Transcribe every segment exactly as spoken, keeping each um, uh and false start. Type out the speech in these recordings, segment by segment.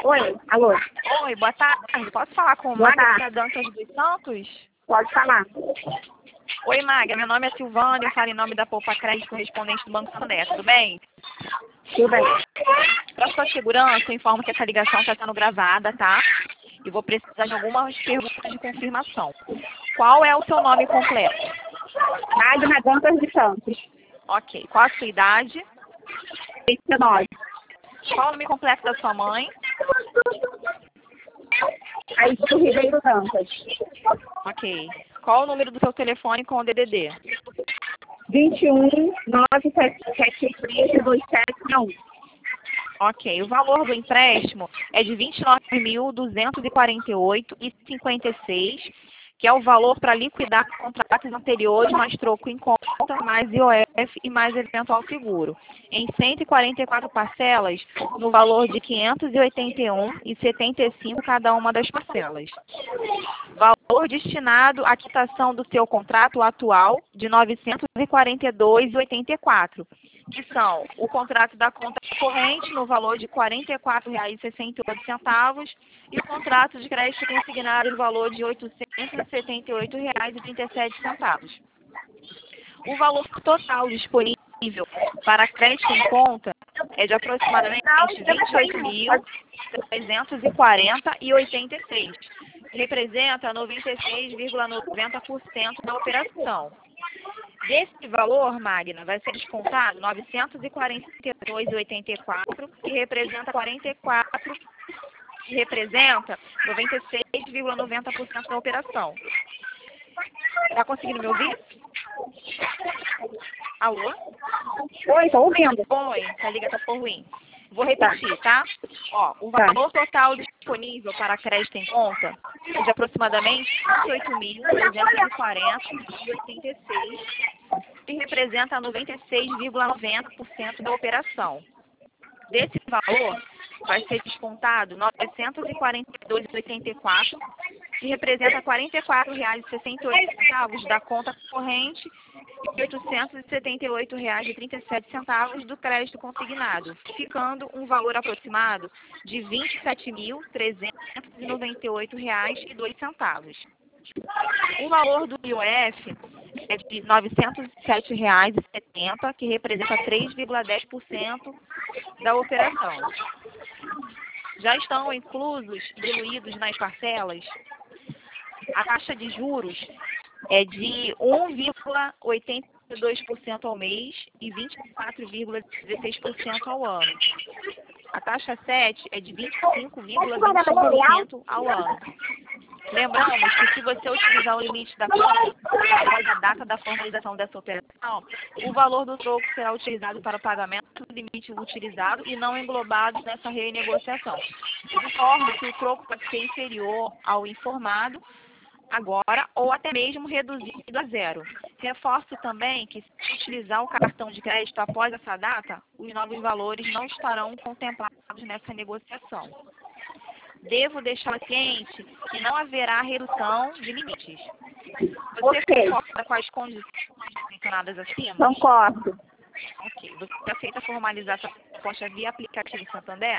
Oi, alô. Oi, boa tarde. Posso falar com Boa Magda tarde. Dantas dos Santos? Pode falar. Oi, Magda. Meu nome é Silvana. Eu falo em nome da Poupa Crédito, correspondente do Banco Santander. Tudo bem? Tudo bem. Para sua segurança, eu informo que essa ligação está sendo gravada, tá? E vou precisar de algumas perguntas de confirmação. Qual é o seu nome completo? Magna Dantas dos Santos. Ok. Qual a sua idade? vinte e nove. Qual o nome completo da sua mãe? Aí do Ribeiro Dantas. Ok. Qual o número do seu telefone com o D D D? vinte e um, nove sete sete três, dois sete um. Ok. O valor do empréstimo é de vinte e nove mil duzentos e quarenta e oito reais e cinquenta e seis centavos, que é o valor para liquidar contratos anteriores, mais troco em conta, mais I O F e mais eventual seguro, em cento e quarenta e quatro parcelas, no valor de quinhentos e oitenta e um reais e setenta e cinco centavos cada uma das parcelas. Valor destinado à quitação do seu contrato atual de novecentos e quarenta e dois reais e oitenta e quatro centavos, que são o contrato da conta corrente no valor de quarenta e quatro reais e sessenta e oito centavos e o contrato de crédito consignado no valor de oitocentos e setenta e oito reais e trinta e sete centavos. O valor total disponível para crédito em conta é de aproximadamente vinte e oito mil trezentos e quarenta reais e oitenta e seis centavos, que representa noventa e seis vírgula noventa por cento da operação. Desse valor, Magna, vai ser descontado novecentos e quarenta e dois reais e oitenta e quatro centavos, que representa quarenta e quatro, que representa noventa e seis vírgula noventa por cento da operação. Está conseguindo me ouvir? Alô? Oi, tô ouvindo. Oi, a ligação ficou ruim. Vou repetir, tá? Ó, o Tá. valor total disponível para crédito em conta é de aproximadamente vinte e oito mil trezentos e quarenta reais e oitenta e seis centavos, que representa noventa e seis vírgula noventa por cento da operação. Desse valor, vai ser descontado novecentos e quarenta e dois reais e oitenta e quatro centavos, que representa quarenta e quatro reais e sessenta e oito centavos da conta corrente e oitocentos e setenta e oito reais e trinta e sete centavos do crédito consignado, ficando um valor aproximado de vinte e sete mil trezentos e noventa e oito reais e dois centavos. O valor do I O F é de novecentos e sete reais e setenta centavos, que representa três vírgula dez por cento da operação. Já estão inclusos e diluídos nas parcelas a taxa de juros é de um vírgula oitenta e dois por cento ao mês e vinte e quatro vírgula dezesseis por cento ao ano. A taxa sete é de vinte e cinco vírgula vinte e um por cento ao ano. Lembramos que se você utilizar o limite da conta após a data da formalização dessa operação, o valor do troco será utilizado para o pagamento do limite utilizado e não englobado nessa renegociação, de forma que o troco pode ser inferior ao informado agora ou até mesmo reduzido a zero. Reforço também que, se utilizar o cartão de crédito após essa data, os novos valores não estarão contemplados nessa negociação. Devo deixar ciente que não haverá redução de limites. Você Ok. concorda com as condições mencionadas acima? Concordo. Ok. Você aceita formalizar essa proposta via aplicativo Santander?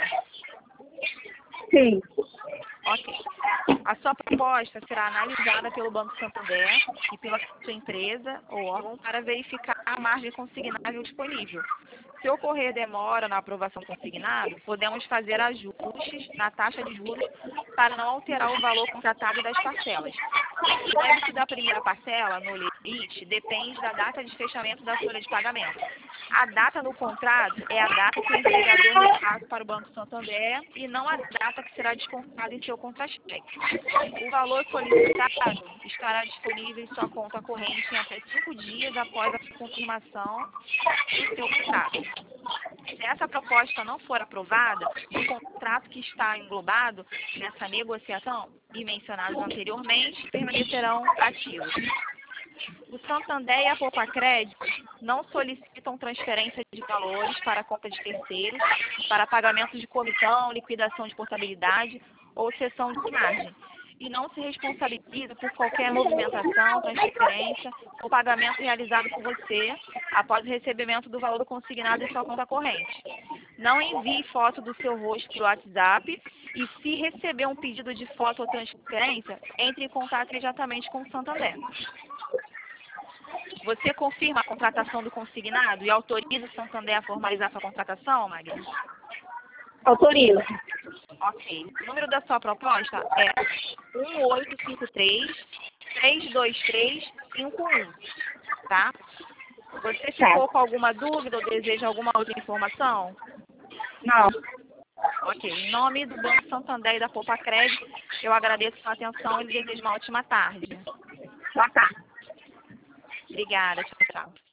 Sim. Ok. A sua proposta será analisada pelo Banco Santander e pela sua empresa ou órgão para verificar a margem consignável disponível. Se ocorrer demora na aprovação consignada, podemos fazer ajustes na taxa de juros para não alterar o valor contratado das parcelas. O débito da primeira parcela, no limite, depende da data de fechamento da folha de pagamento. A data no contrato é a data que o empregador repassa para o Banco Santander e não a data que será descontada em seu contra-cheque. O valor solicitado estará disponível em sua conta corrente em até cinco dias após a confirmação do seu contrato. Se essa proposta não for aprovada, o contrato que está englobado nessa negociação e mencionados anteriormente permanecerão ativos. O Santander e a Poupa Crédito não solicitam transferência de valores para a conta de terceiros, para pagamento de comissão, liquidação de portabilidade ou cessão de margem, e não se responsabiliza por qualquer movimentação, transferência ou pagamento realizado por você após o recebimento do valor consignado em sua conta corrente. Não envie foto do seu rosto para o WhatsApp E se receber um pedido de foto ou transferência, entre em contato imediatamente com o Santander. Você confirma a contratação do consignado e autoriza o Santander a formalizar sua contratação, Magda? Autorizo. Ok. O número da sua proposta é um oito cinco três, três dois três, cinco um, tá? Você ficou com alguma dúvida ou deseja alguma outra informação? Não. Ok. Em nome do Banco Santander e da Poupa Crédito, eu agradeço a sua atenção e desejo uma ótima tarde. Boa tarde. Obrigada. Tchau, tchau.